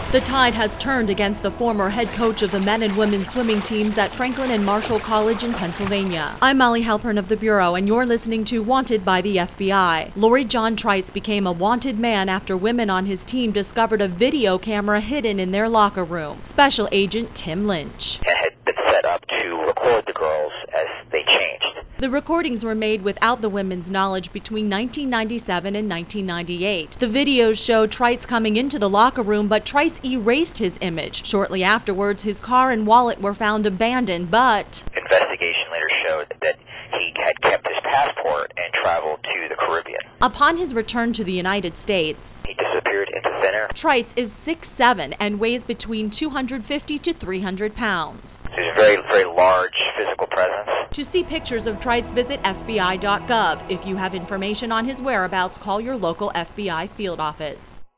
The tide has turned against the former head coach of the men and women's swimming teams at Franklin and Marshall College in Pennsylvania. I'm Molly Halpern of the Bureau, and you're listening to Wanted by the FBI. Lori John Trites became a wanted man after women on his team discovered a video camera hidden in their locker room. Special Agent Tim Lynch. It had been set up to record the girls as they changed. The recordings were made without the women's knowledge between 1997 and 1998. The videos show Trites coming into the locker room, but Trites erased his image. Shortly afterwards, his car and wallet were found abandoned, but Investigation later showed that he had kept his passport and traveled to the Caribbean. upon his return to the United States, He disappeared into thin air. Trites is 6'7" and weighs between 250 to 300 pounds. He's a very, very large physical presence. To see pictures of Trites, visit FBI.gov. If you have information on his whereabouts, call your local FBI field office.